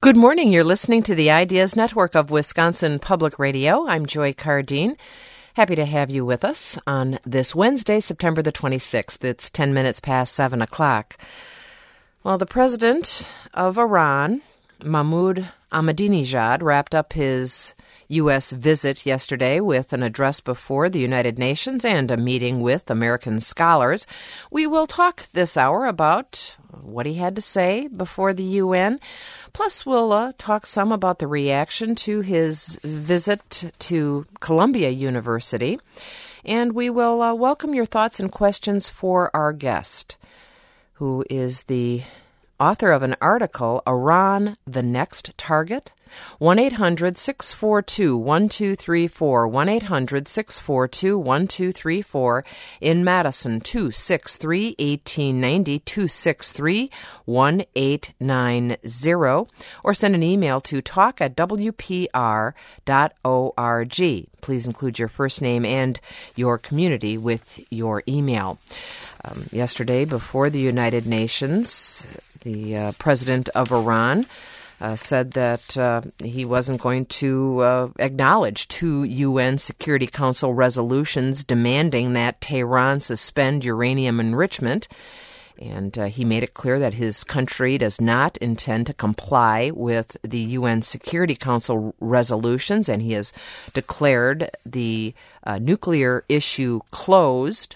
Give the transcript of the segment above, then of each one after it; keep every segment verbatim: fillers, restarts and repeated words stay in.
Good morning. You're listening to the Ideas Network of Wisconsin Public Radio. I'm Joy Cardine. Happy to have you with us on this Wednesday, September the twenty-sixth. It's ten minutes past seven o'clock. Well, the president of Iran, Mahmoud Ahmadinejad, wrapped up his U S visit yesterday with an address before the United Nations and a meeting with American scholars. We will talk this hour about what he had to say before the U N. Plus, we'll uh, talk some about the reaction to his visit to Columbia University. And we will uh, welcome your thoughts and questions for our guest, who is the author of an article, Iran, the Next Target? one eight hundred six four two one two three four, one eight hundred six four two one two three four. In Madison, two six three, one eight nine zero, two six three, one eight nine zero, or send an email to talk at w p r dot org. Please include your first name and your community with your email. Um, yesterday, before the United Nations, the uh, president of Iran Uh, said that uh, he wasn't going to uh, acknowledge two U N Security Council resolutions demanding that Tehran suspend uranium enrichment. And uh, he made it clear that his country does not intend to comply with the U N Security Council resolutions, and he has declared the uh, nuclear issue closed.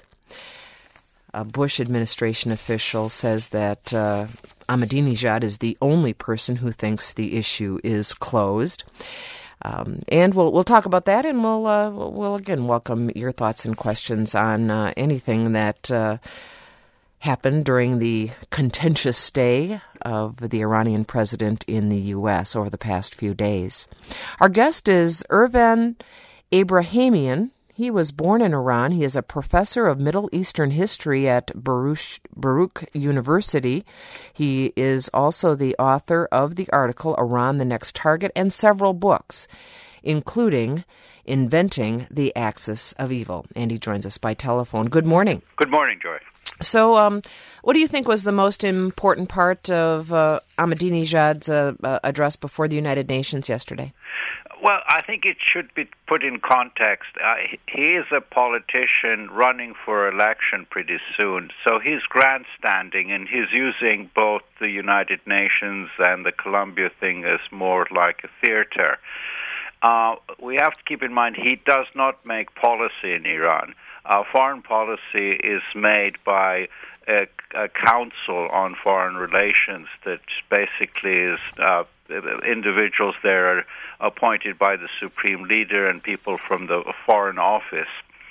A Bush administration official says that uh, Ahmadinejad is the only person who thinks the issue is closed. Um, and we'll we'll talk about that, and we'll uh, we'll again welcome your thoughts and questions on uh, anything that uh, happened during the contentious stay of the Iranian president in the U S over the past few days. Our guest is Irvan Abrahamian. He was born in Iran. He is a professor of Middle Eastern history at Baruch, Baruch University. He is also the author of the article Iran, the Next Target, and several books, including Inventing the Axis of Evil. And he joins us by telephone. Good morning. Good morning, Joy. So um, what do you think was the most important part of uh, Ahmadinejad's uh, uh, address before the United Nations yesterday? Well, I think it should be put in context. Uh, he is a politician running for election pretty soon, so he's grandstanding, and he's using both the United Nations and the Columbia thing as more like a theater. Uh, we have to keep in mind he does not make policy in Iran. Uh, foreign policy is made by a, a council on foreign relations that basically is uh, individuals there are appointed by the supreme leader and people from the foreign office.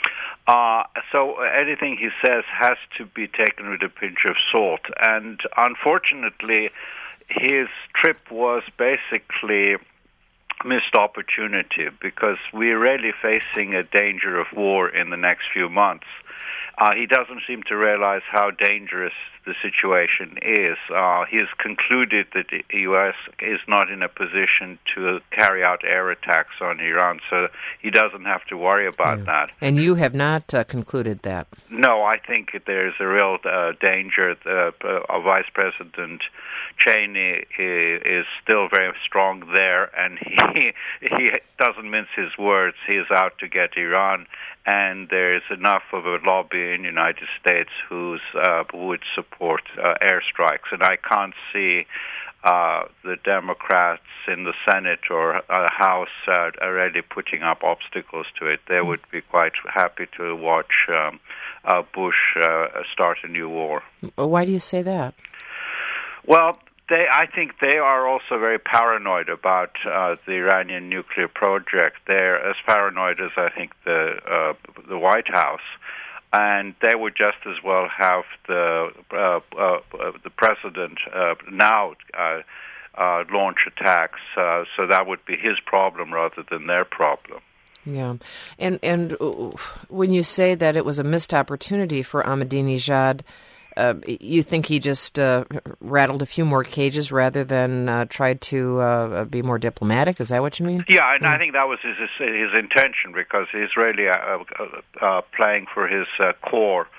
Uh, so anything he says has to be taken with a pinch of salt. And unfortunately, his trip was basically missed opportunity because we're really facing a danger of war in the next few months. Uh, he doesn't seem to realize how dangerous the situation is. Uh, he has concluded that the U S is not in a position to carry out air attacks on Iran, so he doesn't have to worry about yeah. that. And you have not uh, concluded that? No, I think there's a real uh, danger. Uh, uh, Vice President Cheney is still very strong there, and he he doesn't mince his words. He is out to get Iran, and there's enough of a lobby in the United States who's uh, who would support uh, airstrikes, and I can't see uh, the Democrats in the Senate or uh, House uh, already putting up obstacles to it. They would be quite happy to watch um, uh, Bush uh, start a new war. Why do you say that? Well, they, I think they are also very paranoid about uh, the Iranian nuclear project. They're as paranoid as I think the uh, the White House, and they would just as well have the uh, uh, the president uh, now uh, uh, launch attacks. Uh, so that would be his problem rather than their problem. Yeah, and and when you say that it was a missed opportunity for Ahmadinejad, Uh, you think he just uh, rattled a few more cages rather than uh, tried to uh, be more diplomatic? Is that what you mean? Yeah, and mm. I think that was his his intention, because he's really uh, uh, uh, playing for his uh, core.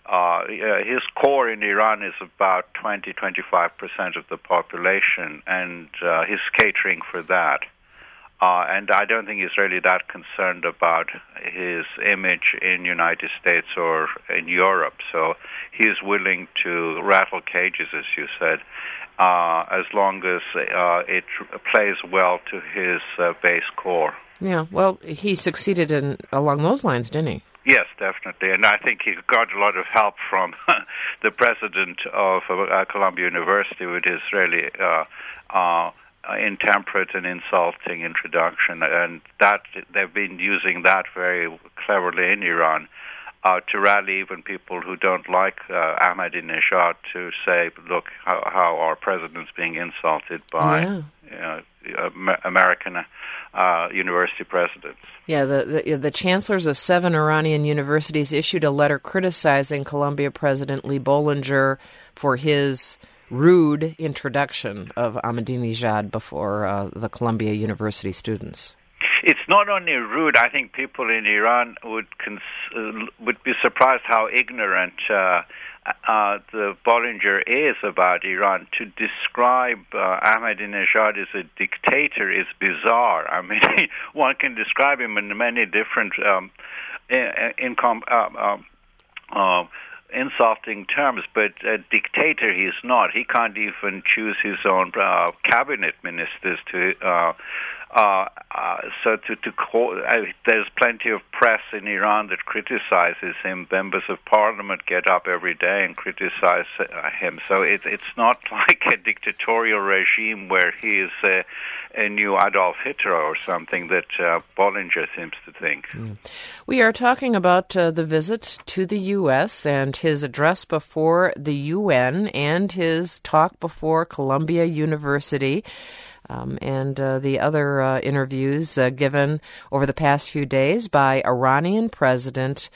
uh, his core in Iran is about twenty to twenty-five percent of the population, and uh, he's catering for that. Uh, and I don't think he's really that concerned about his image in the United States or in Europe. So he's willing to rattle cages, as you said, uh, as long as uh, it plays well to his uh, base core. Yeah, well, he succeeded in along those lines, didn't he? Yes, definitely. And I think he got a lot of help from the president of uh, Columbia University with his really uh, uh, intemperate and insulting introduction. And that they've been using that very cleverly in Iran uh, to rally even people who don't like uh, Ahmadinejad to say, look, how, how our president's being insulted by yeah. you know, American uh, university presidents. Yeah, the, the the chancellors of seven Iranian universities issued a letter criticizing Columbia President Lee Bollinger for his rude introduction of Ahmadinejad before uh, the Columbia University students. It's not only rude. I think people in Iran would cons- uh, would be surprised how ignorant uh, uh, the Bollinger is about Iran. To describe uh, Ahmadinejad as a dictator is bizarre. I mean, one can describe him in many different um, in, in com- uh, uh, uh, insulting terms, but a dictator he is not. He can't even choose his own uh, cabinet ministers to. Uh, Uh, uh, so to, to call, uh, there's plenty of press in Iran that criticizes him. Members of parliament get up every day and criticize uh, him. So it, it's not like a dictatorial regime where he is uh, a new Adolf Hitler or something that uh, Bollinger seems to think. Mm. We are talking about uh, the visit to the U S and his address before the U N and his talk before Columbia University. Um, and uh, the other uh, interviews uh, given over the past few days by Iranian President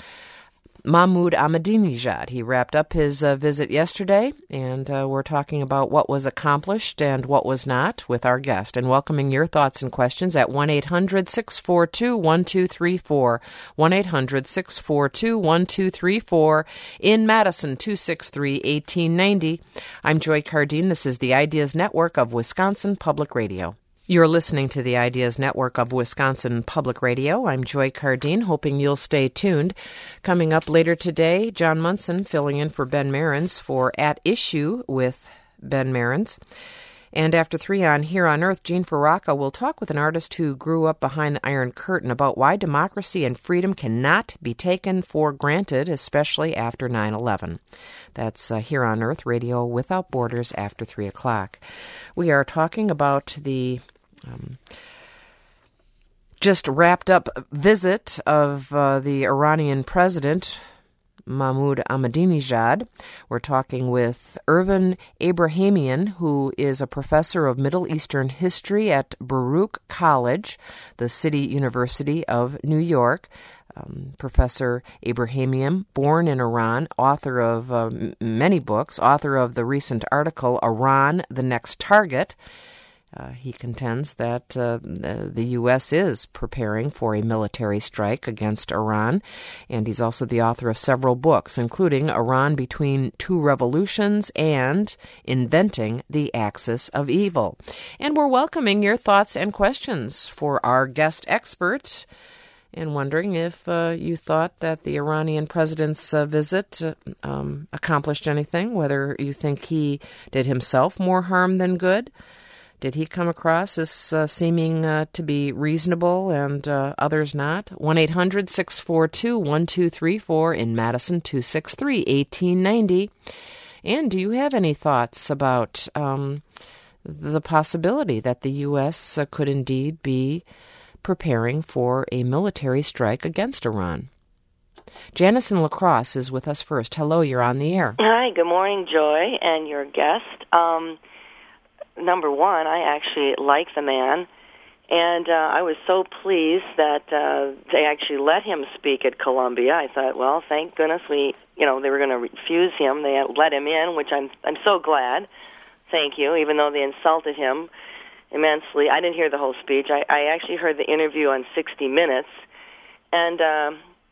Mahmoud Ahmadinejad. He wrapped up his uh, visit yesterday, and uh, we're talking about what was accomplished and what was not with our guest, and welcoming your thoughts and questions at one eight hundred six four two one two three four, one eight hundred six four two one two three four, in Madison, two six three, one eight nine zero. I'm Joy Cardine. This is the Ideas Network of Wisconsin Public Radio. You're listening to the Ideas Network of Wisconsin Public Radio. I'm Joy Cardine, hoping you'll stay tuned. Coming up later today, John Munson filling in for Ben Marins for At Issue with Ben Marins. And after three on Here on Earth, Gene Faraca will talk with an artist who grew up behind the Iron Curtain about why democracy and freedom cannot be taken for granted, especially after nine eleven. That's uh, Here on Earth, Radio Without Borders, after three o'clock. We are talking about the Um, just wrapped up visit of uh, the Iranian president, Mahmoud Ahmadinejad. We're talking with Ervin Abrahamian, who is a professor of Middle Eastern history at Baruch College, the City University of New York. Um, Professor Abrahamian, born in Iran, author of uh, many books, author of the recent article, Iran, the Next Target. Uh, he contends that uh, the U S is preparing for a military strike against Iran, and he's also the author of several books, including Iran Between Two Revolutions and Inventing the Axis of Evil. And we're welcoming your thoughts and questions for our guest expert, and wondering if uh, you thought that the Iranian president's uh, visit uh, um, accomplished anything, whether you think he did himself more harm than good. Did he come across as uh, seeming uh, to be reasonable and uh, others not? one eight hundred six four two one two three four, in Madison, two six three, one eight nine zero. And do you have any thoughts about um, the possibility that the U S uh, could indeed be preparing for a military strike against Iran? Janice in La Crosse is with us first. Hello, you're on the air. Hi, good morning, Joy, and your guest. Um Number one, I actually like the man, and uh, I was so pleased that uh, they actually let him speak at Columbia. I thought, well, thank goodness we, you know, they were going to refuse him. They let him in, which I'm I'm so glad. Thank you, even though they insulted him immensely. I didn't hear the whole speech. I, I actually heard the interview on sixty minutes, and uh,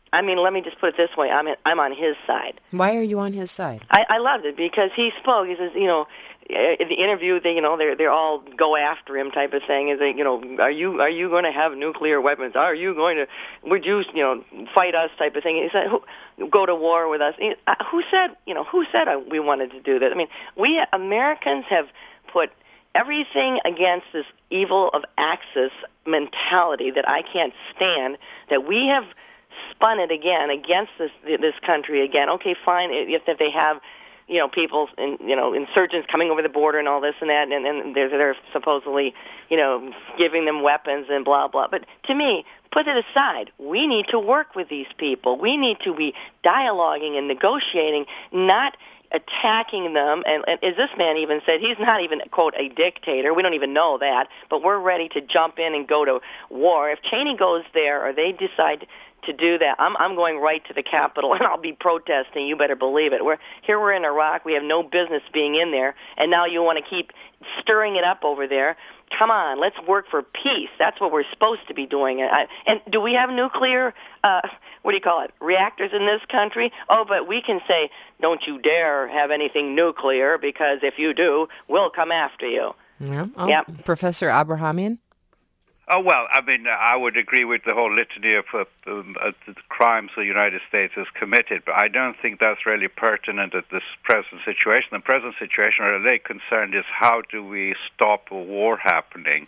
I mean, let me just put it this way. I'm in, I'm on his side. Why are you on his side? I, I loved it because he spoke. He says, you know, in the interview, they, you know, they're they're all go after him type of thing. Is they, you know, are you are you going to have nuclear weapons? Are you going to, would you, you know, fight us type of thing? He said, who, go to war with us? He, uh, who said, you know, who said uh, we wanted to do that? I mean, we Americans have put everything against this evil of Axis mentality that I can't stand. That we have spun it again against this this country again. Okay, fine, if, if they have, you know, people, in, you know, insurgents coming over the border and all this and that, and, and they're, they're supposedly, you know, giving them weapons and blah, blah. But to me, put it aside. We need to work with these people. We need to be dialoguing and negotiating, not attacking them. And, and as this man even said, he's not even, quote, a dictator. We don't even know that. But we're ready to jump in and go to war. If Cheney goes there or they decide to do that, I'm I'm going right to the Capitol and I'll be protesting. You better believe it. We're here. We're in Iraq. We have no business being in there, and now you want to keep stirring it up over there. Come on, let's work for peace. That's what we're supposed to be doing. I, and do we have nuclear? Uh, what do you call it? Reactors in this country? Oh, but we can say, don't you dare have anything nuclear because if you do, we'll come after you. Yeah. Oh, yep. Professor Abrahamian? Oh, well, I mean, I would agree with the whole litany of uh, um, uh, the crimes the United States has committed, but I don't think that's really pertinent at this present situation. The present situation, where they're concerned, is how do we stop a war happening?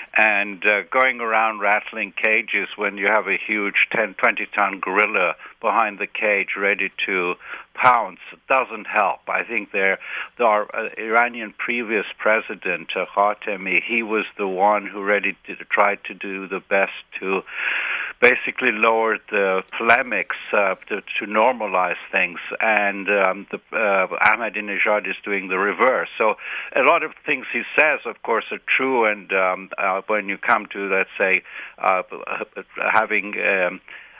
And uh, going around rattling cages when you have a huge ten, twenty-ton gorilla behind the cage ready to pounce doesn't help. I think there, our uh, Iranian previous president, uh, Khatami, he was the one who really did, tried to do the best to basically lower the polemics, uh, to, to normalize things, and um, the, uh, Ahmadinejad is doing the reverse. So a lot of things he says, of course, are true, and um, uh, when you come to, let's say, uh, having um,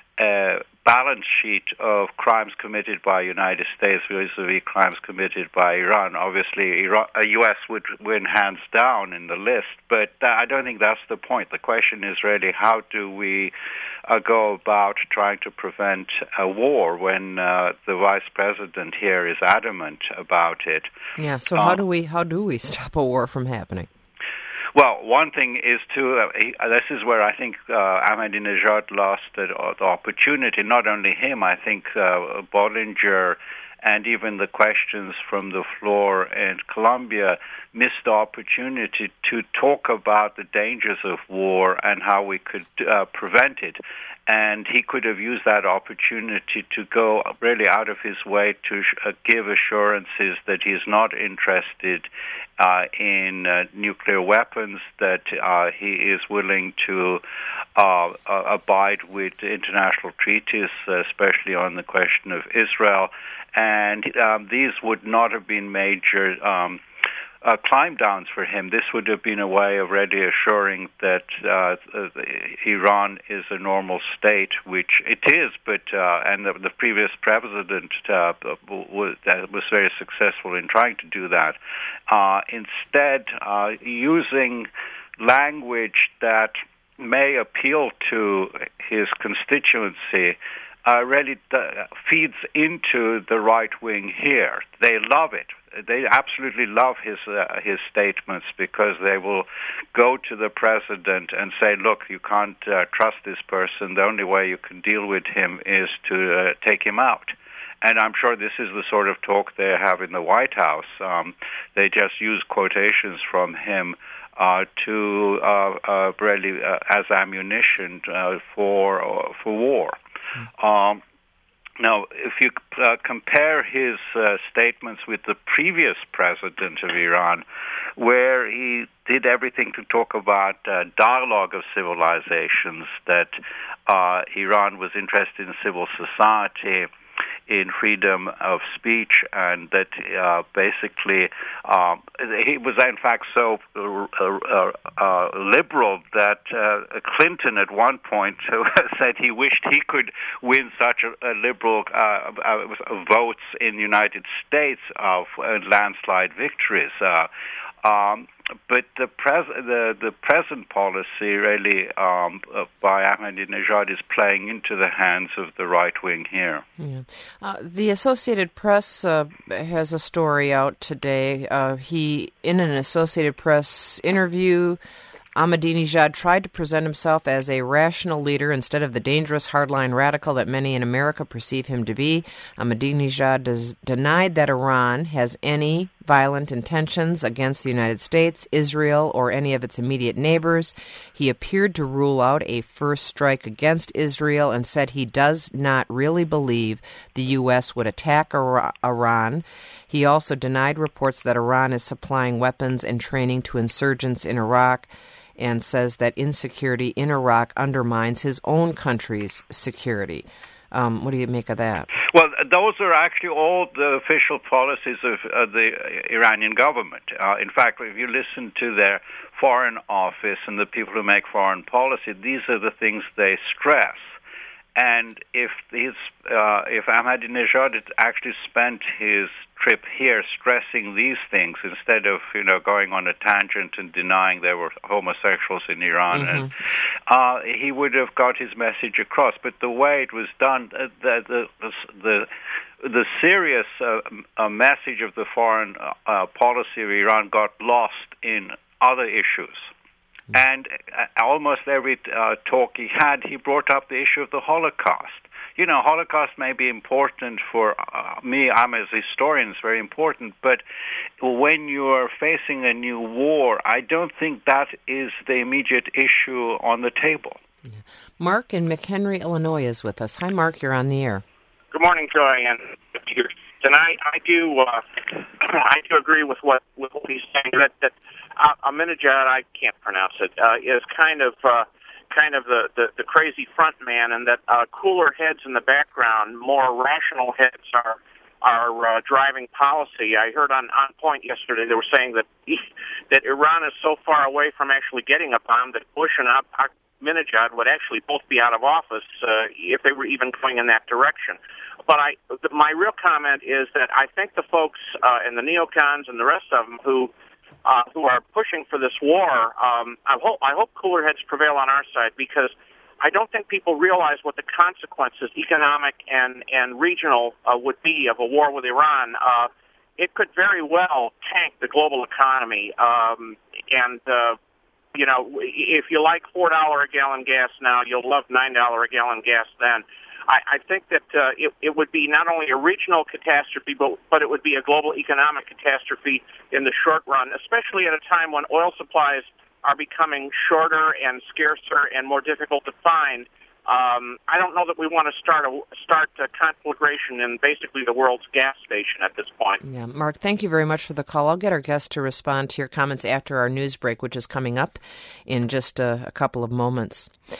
a balance sheet of crimes committed by the United States vis-a-vis crimes committed by Iran, obviously Iran, uh, U S would win hands down in the list, but uh, I don't think that's the point. The question is really how do we uh, go about trying to prevent a war when uh, the vice president here is adamant about it. Yeah, so how do we how do we stop a war from happening? Well, one thing is to, uh, he, uh, this is where I think uh, Ahmadinejad lost the, uh, the opportunity, not only him, I think uh, Bollinger and even the questions from the floor in Colombia missed the opportunity to talk about the dangers of war and how we could uh, prevent it. And he could have used that opportunity to go really out of his way to sh- uh, give assurances that he's not interested uh, in uh, nuclear weapons, that uh, he is willing to uh, uh, abide with international treaties, uh, especially on the question of Israel. And um, these would not have been major um, uh, climb downs for him. This would have been a way of really assuring that uh, uh, Iran is a normal state, which it is, but uh, and the, the previous president uh, was, uh, was very successful in trying to do that. Uh, instead, uh, using language that may appeal to his constituency Uh, really uh, feeds into the right wing here. They love it. They absolutely love his uh, his statements because they will go to the president and say, look, you can't uh, trust this person. The only way you can deal with him is to uh, take him out. And I'm sure this is the sort of talk they have in the White House. Um, they just use quotations from him uh, to uh, uh, really uh, as ammunition uh, for uh, for war. Um, now, if you uh, compare his uh, statements with the previous president of Iran, where he did everything to talk about uh, dialogue of civilizations, that uh, Iran was interested in civil society, in freedom of speech, and that uh, basically um, he was in fact so uh, uh, uh, liberal that uh, Clinton at one point said he wished he could win such a, a liberal uh, uh, votes in the United States of uh, landslide victories. Uh, Um, but the, pres- the the present policy really um, uh, by Ahmadinejad is playing into the hands of the right wing here. Yeah. Uh, the Associated Press uh, has a story out today. Uh, he, in an Associated Press interview, Ahmadinejad tried to present himself as a rational leader instead of the dangerous hardline radical that many in America perceive him to be. Ahmadinejad does, denied that Iran has any violent intentions against the United States, Israel, or any of its immediate neighbors. He appeared to rule out a first strike against Israel and said he does not really believe the U S would attack Iran. He also denied reports that Iran is supplying weapons and training to insurgents in Iraq, and says that insecurity in Iraq undermines his own country's security. Um, what do you make of that? Well, those are actually all the official policies of uh, the Iranian government. Uh, in fact, if you listen to their foreign office and the people who make foreign policy, these are the things they stress. And if his, uh, if Ahmadinejad had actually spent his trip here stressing these things instead of, you know, going on a tangent and denying there were homosexuals in Iran, mm-hmm. and, uh, he would have got his message across. But the way it was done, uh, the, the the the serious uh, uh, message of the foreign uh, policy of Iran got lost in other issues. And uh, almost every uh, talk he had, he brought up the issue of the Holocaust. You know, Holocaust may be important for uh, me. I'm as a historian, it's very important. But when you're facing a new war, I don't think that is the immediate issue on the table. Yeah. Mark in McHenry, Illinois, is with us. Hi, Mark. You're on the air. Good morning, Joy. And tonight, I do, uh, I do agree with what with what he's saying. That that uh, Ahmadinejad, I can't pronounce it, uh, is kind of. Uh, kind of the, the, the crazy front man, and that uh, cooler heads in the background, more rational heads are are uh, driving policy. I heard on, on Point yesterday they were saying that that Iran is so far away from actually getting a bomb that Bush and Ahmadinejad would actually both be out of office uh, if they were even going in that direction. But I, my real comment is that I think the folks uh, and the neocons and the rest of them who Uh, who are pushing for this war, um, I hope I hope cooler heads prevail on our side, because I don't think people realize what the consequences, economic and, and regional, uh, would be of a war with Iran. Uh, it could very well tank the global economy. Um, and, uh, you know, if you like four dollars a gallon gas now, you'll love nine dollars a gallon gas then. I, I think that uh, it, it would be not only a regional catastrophe, but, but it would be a global economic catastrophe in the short run, especially at a time when oil supplies are becoming shorter and scarcer and more difficult to find. Um, I don't know that we want to start a start a conflagration in basically the world's gas station at this point. Yeah, Mark, thank you very much for the call. I'll get our guest to respond to your comments after our news break, which is coming up in just a, a couple of moments.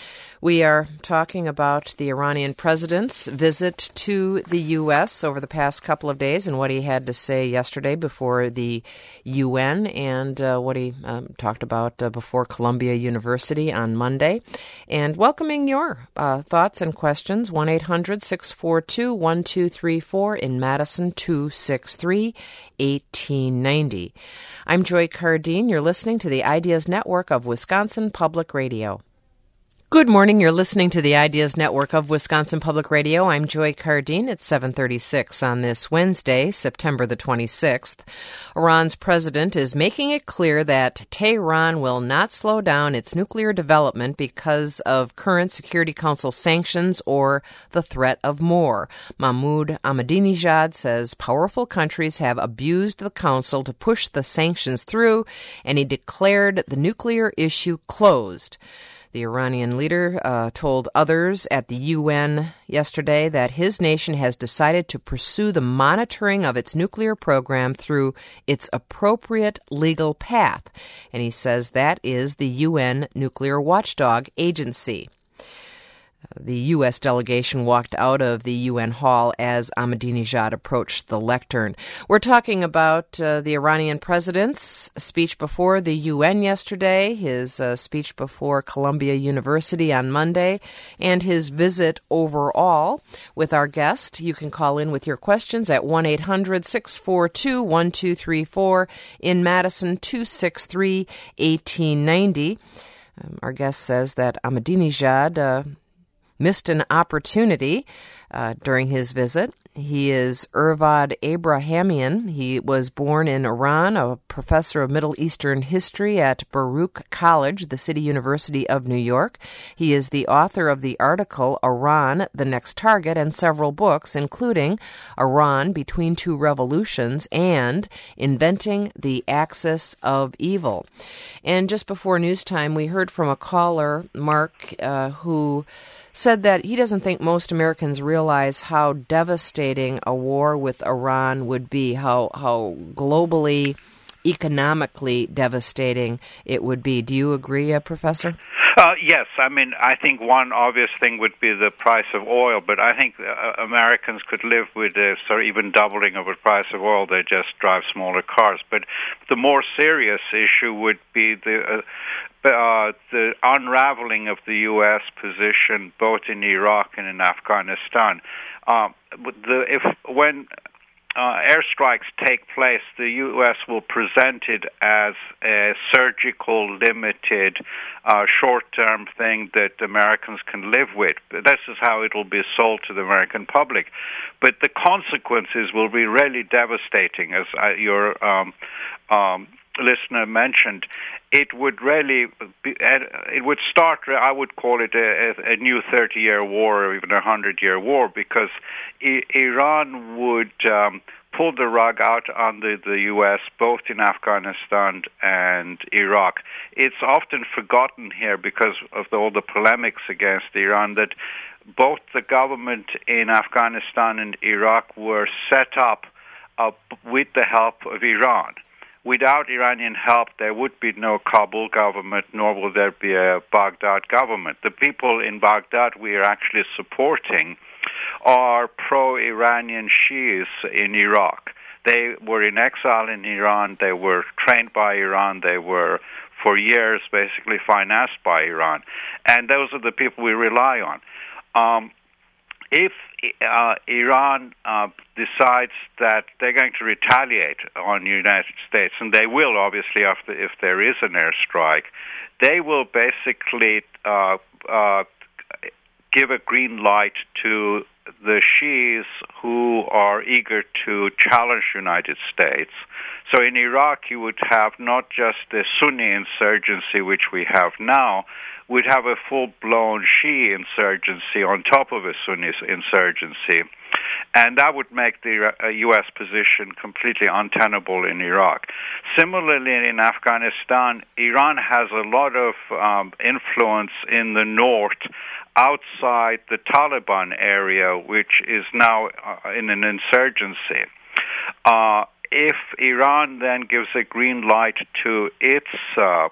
We are talking about the Iranian president's visit to the U S over the past couple of days and what he had to say yesterday before the U N and uh, what he um, talked about uh, before Columbia University on Monday. And welcoming your uh, thoughts and questions, one eight hundred six four two one two three four, in Madison, two six three eighteen ninety. I'm Joy Cardine. You're listening to the Ideas Network of Wisconsin Public Radio. Good morning. You're listening to the Ideas Network of Wisconsin Public Radio. I'm Joy Cardine. It's seven thirty-six on this Wednesday, September the twenty-sixth. Iran's president is making it clear that Tehran will not slow down its nuclear development because of current Security Council sanctions or the threat of more. Mahmoud Ahmadinejad says powerful countries have abused the council to push the sanctions through, and he declared the nuclear issue closed. The Iranian leader uh, told others at the U N yesterday that his nation has decided to pursue the monitoring of its nuclear program through its appropriate legal path. And he says that is the U N Nuclear Watchdog Agency. The U S delegation walked out of the U N hall as Ahmadinejad approached the lectern. We're talking about uh, the Iranian president's speech before the U N yesterday, his uh, speech before Columbia University on Monday, and his visit overall with our guest. You can call in with your questions at one eight hundred six four two one two three four, in Madison two six three one eight nine zero. Um, our guest says that Ahmadinejad uh, missed an opportunity uh, during his visit. He is Irvad Abrahamian. He was born in Iran, a professor of Middle Eastern history at Baruch College, the City University of New York. He is the author of the article Iran, the Next Target, and several books, including Iran Between Two Revolutions and Inventing the Axis of Evil. And just before news time, we heard from a caller, Mark, uh, who said that he doesn't think most Americans realize how devastating a war with Iran would be, how how globally, economically devastating it would be. Do you agree, uh, Professor? Uh, yes, I mean, I think one obvious thing would be the price of oil, but I think uh, Americans could live with a sort of even doubling of the price of oil. They just drive smaller cars. But the more serious issue would be the uh, Uh, the unraveling of the U S position both in Iraq and in Afghanistan. Um, the, if when uh, airstrikes take place, the U S will present it as a surgical, limited, uh, short-term thing that Americans can live with. This is how it will be sold to the American public. But the consequences will be really devastating, as uh, your um, um, listener mentioned. It would really be, it would start, I would call it a, a new thirty-year war or even a hundred-year war, because I- Iran would um, pull the rug out under the U S, both in Afghanistan and Iraq. It's often forgotten here because of the, all the polemics against Iran that both the government in Afghanistan and Iraq were set up uh, with the help of Iran. Without Iranian help, there would be no Kabul government, nor will there be a Baghdad government. The people in Baghdad we are actually supporting are pro-Iranian Shias in Iraq. They were in exile in Iran. They were trained by Iran. They were, for years, basically financed by Iran. And those are the people we rely on. Um, if uh, Iran uh, decides that they're going to retaliate on the United States, and they will, obviously, after if there is an airstrike, they will basically uh, uh, give a green light to the Shias who are eager to challenge the United States. So in Iraq, you would have not just the Sunni insurgency, which we have now, we'd have a full-blown Shia insurgency on top of a Sunni insurgency. And that would make the uh, U S position completely untenable in Iraq. Similarly, in Afghanistan, Iran has a lot of um, influence in the north outside the Taliban area, which is now uh, in an insurgency. Uh, if Iran then gives a green light to its uh,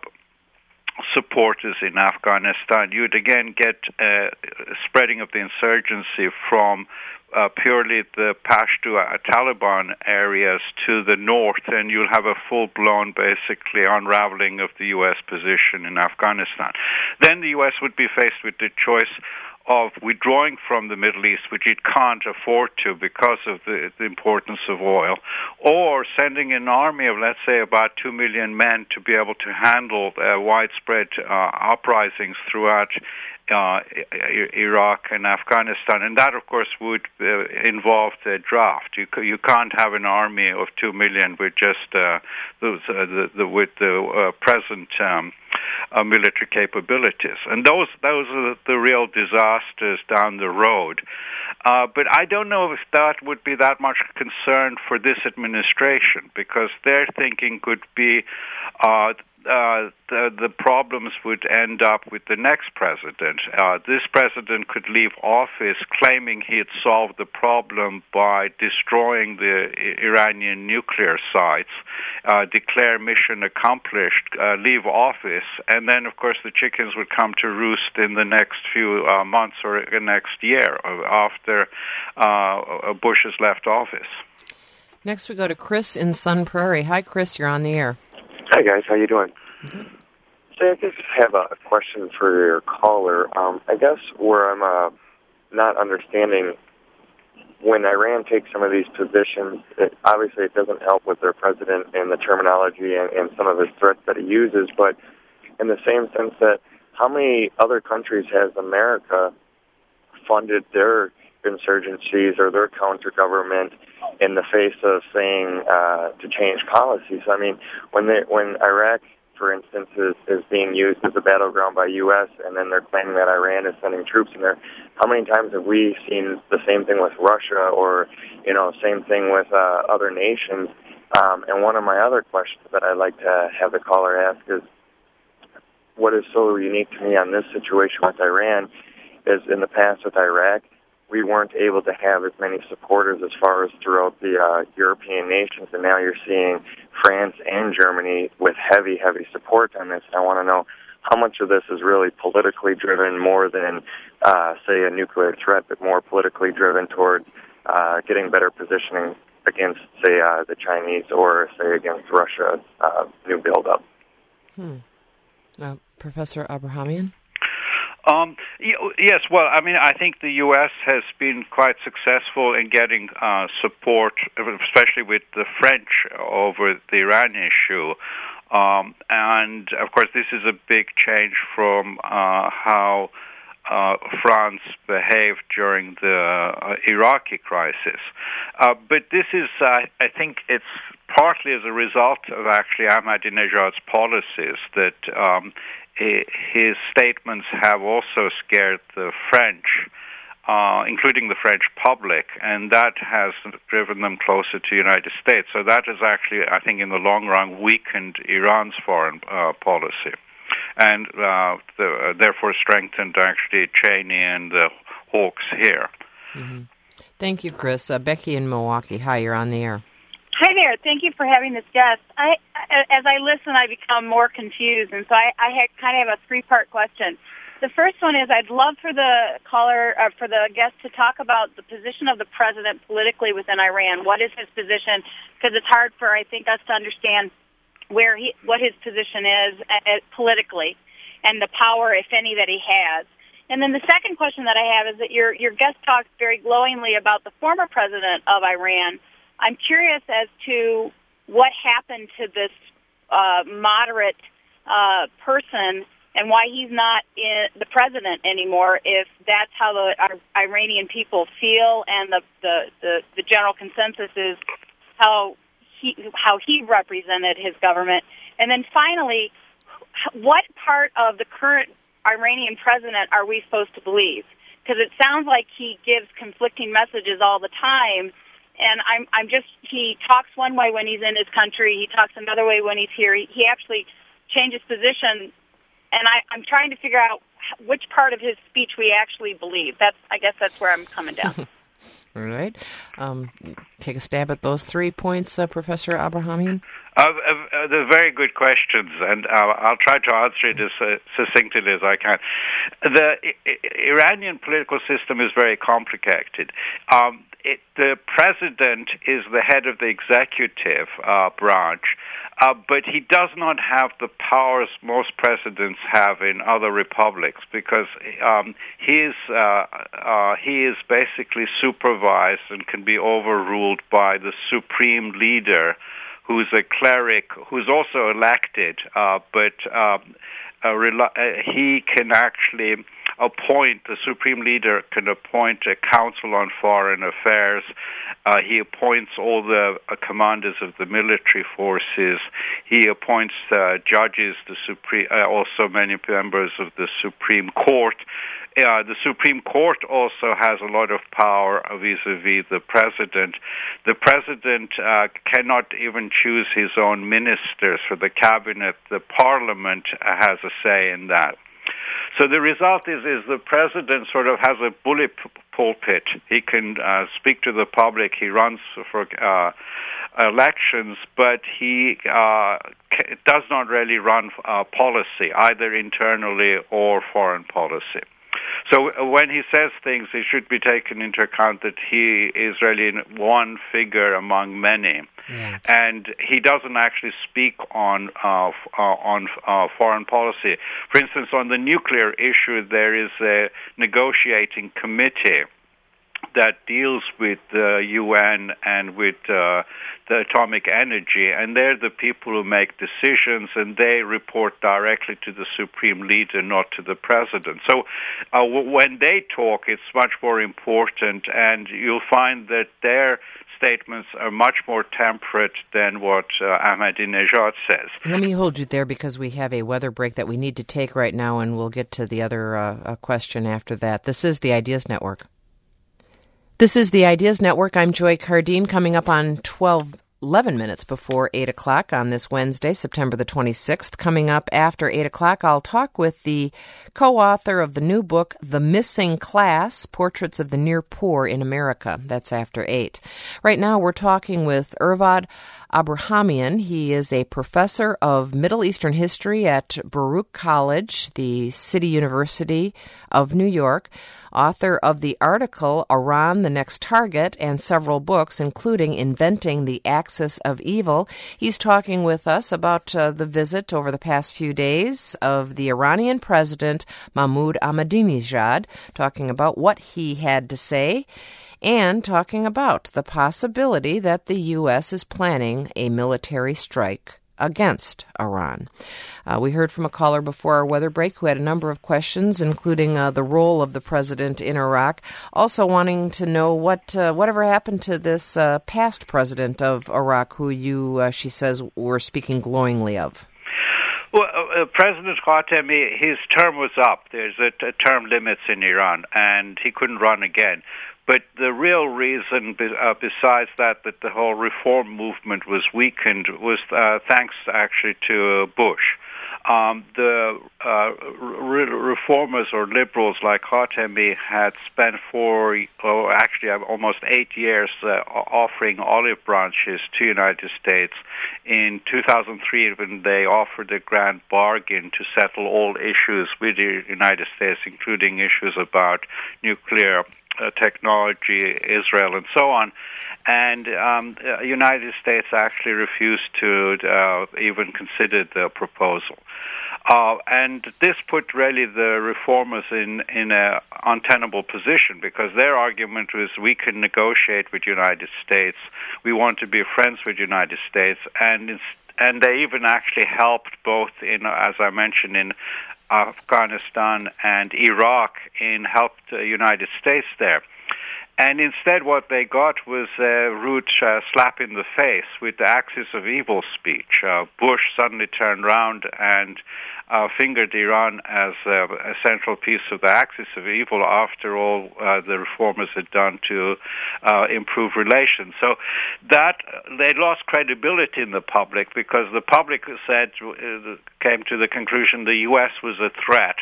supporters in Afghanistan, you'd again get a spreading of the insurgency from uh, purely the Pashto uh, Taliban areas to the north, and you'll have a full-blown, basically, unraveling of the U S position in Afghanistan. Then the U S would be faced with the choice of withdrawing from the Middle East, which it can't afford to because of the, the importance of oil, or sending an army of, let's say, about two million men to be able to handle uh, widespread uh, uprisings throughout uh, Iraq and Afghanistan. And that, of course, would uh, involve the draft. You, you can't have an army of two million with just uh, those, uh, the, the, with the uh, present um, Uh, military capabilities. And those those are the real disasters down the road. Uh, but I don't know if that would be that much concern for this administration, because their thinking could be uh, uh, the, the problems would end up with the next president. Uh, this president could leave office claiming he had solved the problem by destroying the Iranian nuclear sites, uh, declare mission accomplished, uh, leave office, and then, of course, the chickens would come to roost in the next few uh, months or the next year after uh, Bush has left office. Next, we go to Chris in Sun Prairie. Hi, Chris. You're on the air. Hi, guys. How you doing? Mm-hmm. So I just have a question for your caller. Um, I guess where I'm uh, not understanding, when Iran takes some of these positions, it, obviously it doesn't help with their president and the terminology and, and some of his threats that he uses, but in the same sense that how many other countries has America funded their insurgencies or their counter-government in the face of saying uh, to change policies? I mean, when they, when Iraq, for instance, is, is being used as a battleground by U S and then they're claiming that Iran is sending troops in there, how many times have we seen the same thing with Russia or, you know, same thing with uh, other nations? Um, and one of my other questions that I'd like to have the caller ask is, what is so unique to me on this situation with Iran is in the past with Iraq, we weren't able to have as many supporters as far as throughout the uh, European nations, and now you're seeing France and Germany with heavy, heavy support on this. I want to know how much of this is really politically driven more than, uh, say, a nuclear threat, but more politically driven toward uh, getting better positioning against, say, uh, the Chinese or, say, against Russia's uh, new buildup. Hmm. Uh, Professor Abrahamian? Um, yes, well, I mean, I think the U S has been quite successful in getting uh, support, especially with the French over the Iran issue. Um, and, of course, this is a big change from uh, how uh, France behaved during the uh, Iraqi crisis. Uh, but this is, uh, I think it's partly as a result of actually Ahmadinejad's policies that um, his statements have also scared the French, uh, including the French public, and that has driven them closer to the United States. So that has actually, I think, in the long run, weakened Iran's foreign uh, policy, and uh, the, uh, therefore strengthened actually Cheney and the hawks here. Mm-hmm. Thank you, Chris. Uh, Becky in Milwaukee. Hi, you're on the air. Hi there. Thank you for having this guest. I, as I listen, I become more confused, and so I, I had, kind of have a three-part question. The first one is I'd love for the caller, uh, for the guest to talk about the position of the president politically within Iran. What is his position? Because it's hard for, I think, us to understand where he, what his position is uh, politically and the power, if any, that he has. And then the second question that I have is that your, your guest talked very glowingly about the former president of Iran. I'm curious as to what happened to this uh, moderate uh, person and why he's not in the president anymore, if that's how the uh, Iranian people feel and the, the, the, the general consensus is how he, how he represented his government. And then finally, what part of the current Iranian president are we supposed to believe? Because it sounds like he gives conflicting messages all the time. And I'm, I'm just, he talks one way when he's in his country, he talks another way when he's here. He, he actually changes position, and I, I'm trying to figure out which part of his speech we actually believe. That's, I guess that's where I'm coming down. All right. Um, take a stab at those three points, uh, Professor Abrahamian. Uh, uh, they're very good questions, and uh, I'll try to answer it as uh, succinctly as I can. The I- Iranian political system is very complicated. Um, it, the president is the head of the executive uh, branch, uh, but he does not have the powers most presidents have in other republics, because um, he is uh, uh, he is basically supervised and can be overruled by the supreme leader, who's a cleric, who's also elected, uh, but um, uh, rel- uh, he can actually appoint, the supreme leader can appoint a council on foreign affairs. Uh, he appoints all the uh, commanders of the military forces. He appoints uh, judges, the supreme, uh, also many members of the Supreme Court. Uh, the Supreme Court also has a lot of power vis-a-vis the president. The president uh, cannot even choose his own ministers for the cabinet. The parliament has a say in that. So the result is, is the president sort of has a bully pulpit. He can uh, speak to the public. He runs for uh, elections, but he uh, does not really run uh, policy, either internally or foreign policy. So when he says things, it should be taken into account that he is really one figure among many, yeah. and he doesn't actually speak on uh, uh, on uh, foreign policy. For instance, on the nuclear issue, there is a negotiating committee that deals with the U N and with uh, the atomic energy, and they're the people who make decisions, and they report directly to the supreme leader, not to the president. So uh, w- when they talk, it's much more important, and you'll find that their statements are much more temperate than what uh, Ahmadinejad says. Let me hold you there because we have a weather break that we need to take right now, and we'll get to the other uh, question after that. This is the Ideas Network. This is the Ideas Network. I'm Joy Cardine, coming up on twelve, eleven minutes before eight o'clock on this Wednesday, September the twenty-sixth. Coming up after eight o'clock, I'll talk with the co-author of the new book, The Missing Class, Portraits of the Near Poor in America. That's after eight. Right now, we're talking with Irvad Abrahamian. He is a professor of Middle Eastern history at Baruch College, the City University of New York, author of the article Iran, the Next Target, and several books, including Inventing the Axis of Evil. He's talking with us about uh, the visit over the past few days of the Iranian president, Mahmoud Ahmadinejad, talking about what he had to say, and talking about the possibility that the U S is planning a military strike against Iran. Uh, we heard from a caller before our weather break who had a number of questions, including uh, the role of the president in Iraq, also wanting to know what uh, whatever happened to this uh, past president of Iraq who you, uh, she says, were speaking glowingly of. Well, uh, President Khatami, his term was up. There's a, a term limits in Iran, and he couldn't run again. But the real reason, uh, besides that, that the whole reform movement was weakened was uh, thanks actually to Bush. Um, the uh, re- reformers or liberals like Khatami had spent four, or actually almost eight years uh, offering olive branches to the United States. In two thousand three, when they offered a grand bargain to settle all issues with the United States, including issues about nuclear Uh, technology, Israel, and so on. And um, the United States actually refused to uh, even consider the proposal. Uh, and this put really the reformers in, in an untenable position, because their argument was, we can negotiate with the United States, we want to be friends with the United States, and and they even actually helped both in, as I mentioned, in Afghanistan and Iraq in help the United States there. And instead what they got was a rude uh, slap in the face with the Axis of Evil speech. Uh, Bush suddenly turned around and uh, fingered Iran as a, a central piece of the Axis of Evil after all uh, the reformers had done to uh, improve relations. So that, they lost credibility in the public, because the public said, uh, came to the conclusion the U S was a threat.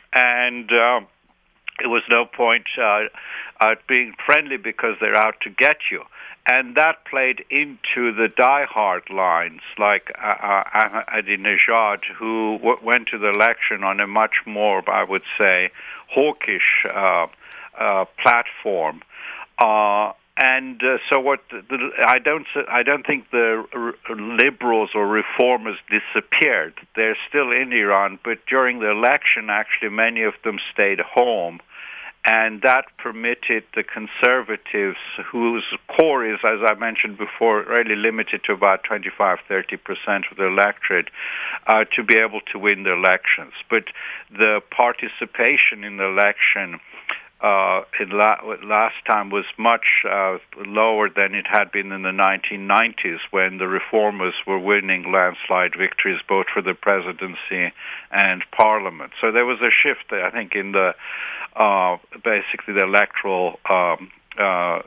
And uh, it was no point uh, uh, being friendly because they're out to get you. And that played into the diehard lines like uh, Ahmadinejad, who w- went to the election on a much more, I would say, hawkish uh, uh, platform. Uh, and uh, so, what the, the, I don't, I don't think the r- liberals or reformers disappeared. They're still in Iran, but during the election, actually, many of them stayed home. And that permitted the conservatives, whose core is, as I mentioned before, really limited to about twenty-five, thirty percent of the electorate, uh, to be able to win the elections. But the participation in the election uh, in la- last time was much uh, lower than it had been in the nineteen nineties, when the reformers were winning landslide victories both for the presidency and parliament. So there was a shift, I think, in the uh, basically the electoral um, uh,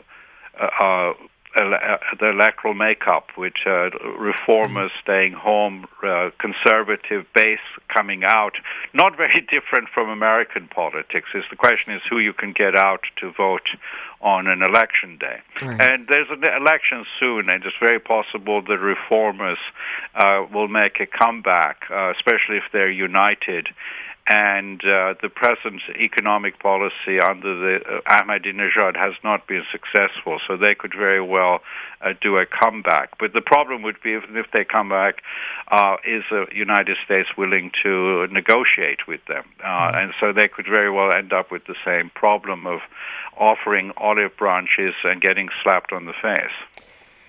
uh, ele- the electoral makeup, with uh, reformers staying home, uh, conservative base coming out. Not very different from American politics. Is the question is who you can get out to vote on an election day. Right. And there's an election soon, and it's very possible the reformers uh, will make a comeback, uh, especially if they're united. And uh, the present economic policy under the uh, Ahmadinejad has not been successful, so they could very well uh, do a comeback. But the problem would be, even if they come back, uh, is the United States willing to negotiate with them? Uh, mm-hmm. And so they could very well end up with the same problem of offering olive branches and getting slapped on the face.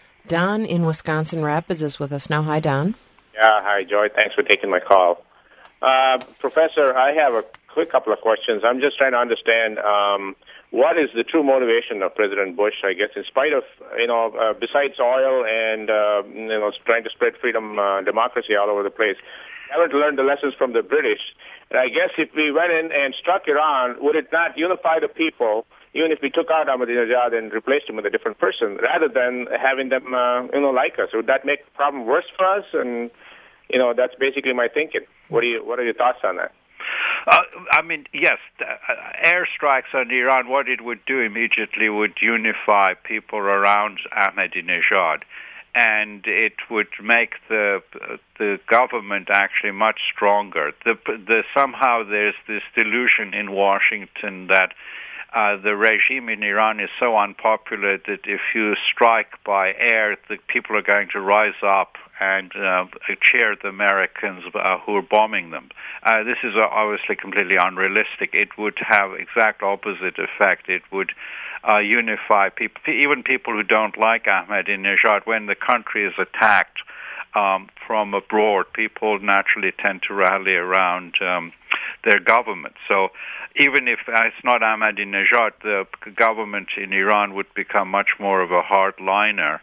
Don in Wisconsin Rapids is with us now. Hi, Don. Yeah, hi, Joy. Thanks for taking my call. Uh, Professor, I have a quick couple of questions. I'm just trying to understand um, what is the true motivation of President Bush, I guess, in spite of, you know, uh, besides oil and, uh, you know, trying to spread freedom, uh, democracy all over the place, haven't learned the lessons from the British. And I guess if we went in and struck Iran, would it not unify the people, even if we took out Ahmadinejad and replaced him with a different person, rather than having them, uh, you know, like us? Would that make the problem worse for us? And, you know, that's basically my thinking. What do you? What are your thoughts on that? Uh, I mean, yes, uh, airstrikes on Iran, what it would do immediately would unify people around Ahmadinejad, and it would make the the government actually much stronger. The, the somehow there's this delusion in Washington that Uh, the regime in Iran is so unpopular that if you strike by air, the people are going to rise up and uh, cheer the Americans uh, who are bombing them. Uh, this is obviously completely unrealistic. It would have exact opposite effect. It would uh, unify people, even people who don't like Ahmadinejad. When the country is attacked um, from abroad, people naturally tend to rally around um, their government. So even if it's not Ahmadinejad, the government in Iran would become much more of a hardliner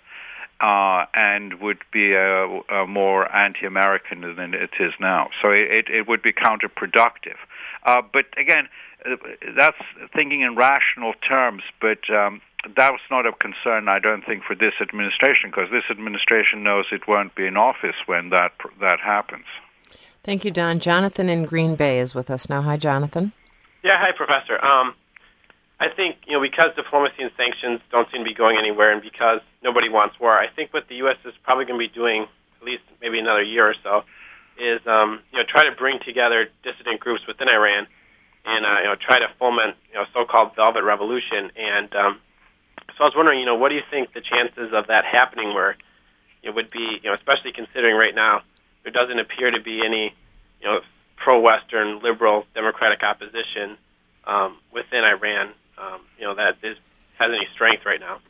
uh, and would be a, a more anti-American than it is now. So it, it would be counterproductive. Uh, but again, that's thinking in rational terms, but um, that was not a concern, I don't think, for this administration, because this administration knows it won't be in office when that that happens. Thank you, Don. Jonathan in Green Bay is with us now. Hi, Jonathan. Yeah, hi, Professor. Um, I think, you know, because diplomacy and sanctions don't seem to be going anywhere, and because nobody wants war, I think what the U S is probably going to be doing, at least maybe another year or so, is, um, you know, try to bring together dissident groups within Iran and, uh, you know, try to foment, you know, so-called Velvet Revolution. And um, so I was wondering, you know, what do you think the chances of that happening were, it would be, you know, especially considering right now there doesn't appear to be any, you know, pro-Western, liberal, democratic opposition um, within Iran, um, you know, that is, has any strength right now?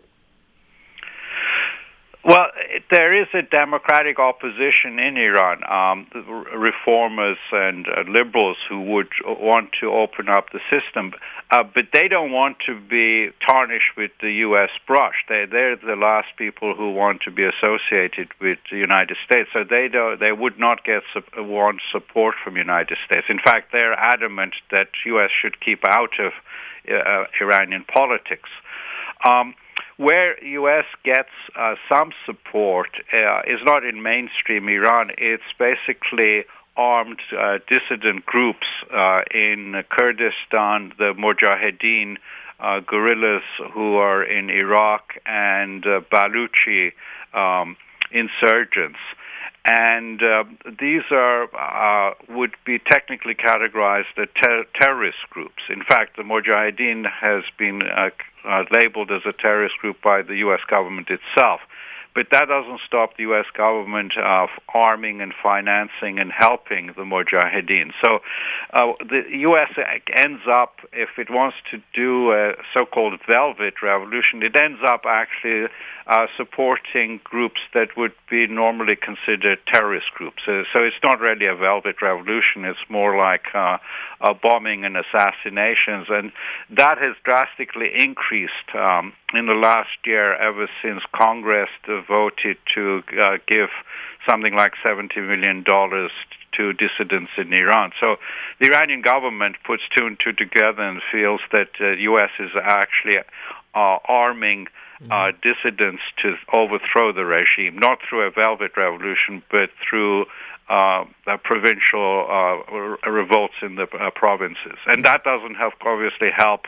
Well, there is a democratic opposition in Iran, um, reformers and uh, liberals who would want to open up the system, uh, but they don't want to be tarnished with the U S brush. They, they're the last people who want to be associated with the United States, so they don't, they would not get want support from the United States. In fact, they're adamant that U S should keep out of uh, Iranian politics. Um, Where U S gets uh, some support uh, is not in mainstream Iran. It's basically armed uh, dissident groups uh, in Kurdistan, the Mujahideen uh, guerrillas who are in Iraq, and uh, Baluchi um, insurgents. And uh, these are uh, would be technically categorized as ter- terrorist groups. In fact, the Mujahideen has been uh, uh, labeled as a terrorist group by the U S government itself. But that doesn't stop the U S government uh, arming and financing and helping the Mujahideen. So uh, the U S ends up, if it wants to do a so-called velvet revolution, it ends up actually uh, supporting groups that would be normally considered terrorist groups. So, so it's not really a velvet revolution. It's more like uh, uh, bombing and assassinations. And that has drastically increased um, in the last year ever since Congress voted to uh, give something like seventy million dollars to dissidents in Iran. So the Iranian government puts two and two together and feels that the uh, U S is actually uh, arming uh, dissidents to overthrow the regime, not through a velvet revolution, but through uh, provincial uh, revolts in the uh, provinces. And that doesn't have, obviously help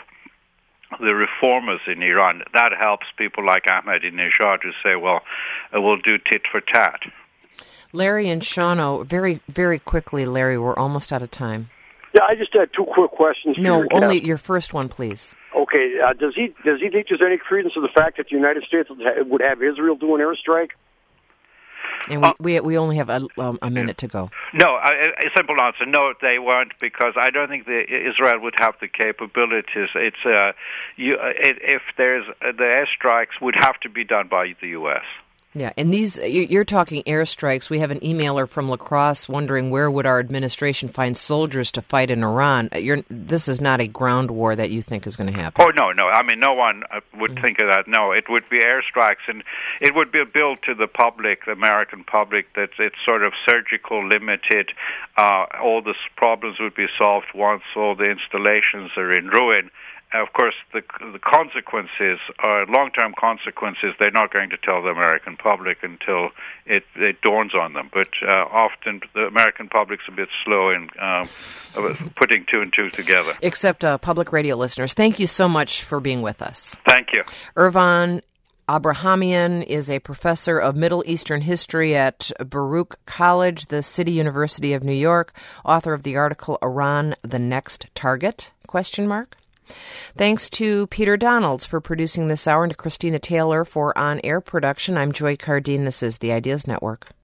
the reformers in Iran. That helps people like Ahmadinejad who say, well, uh, we'll do tit for tat. Larry and Shawano, very, very quickly, Larry, we're almost out of time. Yeah, I just had two quick questions. No, your only Cap. your first one, please. Okay, uh, does he does he think there's any credence to the fact that the United States would have Israel do an airstrike? And we, uh, we we only have a, um, a minute to go. No, a, a simple answer. No, they won't, because I don't think the, Israel would have the capabilities. It's uh, you, it, if there's uh, the airstrikes would have to be done by the U S. Yeah, and these, you're talking airstrikes. We have an emailer from La Crosse wondering where would our administration find soldiers to fight in Iran. You're, this is not a ground war that you think is going to happen. Oh, no, no. I mean, no one would mm-hmm. think of that. No, it would be airstrikes, and it would be a bill to the public, the American public, that it's sort of surgical, limited. Uh, all the problems would be solved once all the installations are in ruin. Of course, the the consequences are long-term consequences. They're not going to tell the American public until it, it dawns on them. But uh, often the American public's a bit slow in um, putting two and two together. Except uh, public radio listeners. Thank you so much for being with us. Thank you. Earvon Abrahamian is a professor of Middle Eastern history at Baruch College, the City University of New York, author of the article Iran, the Next Target? Question mark. Thanks to Peter Donalds for producing this hour and to Christina Taylor for on-air production. I'm Joy Cardine. This is the Ideas Network.